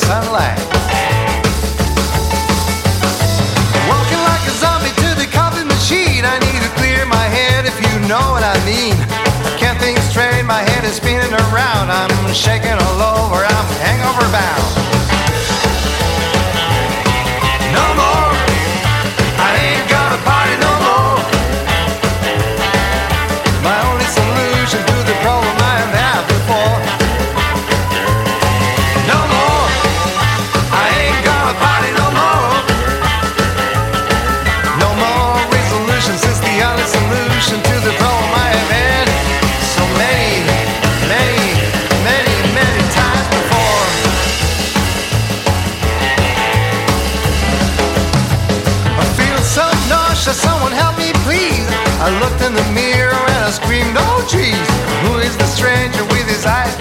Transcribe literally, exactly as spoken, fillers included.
sunlight. Walking like a zombie to the coffee machine. I need to clear my head if you know what I mean. I can't think straight, my head is spinning around. I'm shaking all over, I'm hangover bound. No more, I ain't gonna party no more. My only solution to the problem I have had before. No more, I ain't gonna party no more. No more resolution, since the only solution to the problem I have had so many, many, many, many times before. I feel so nauseous, someone help me please. I looked in the mirror and I screamed, oh jeez, who is the stranger with his eyes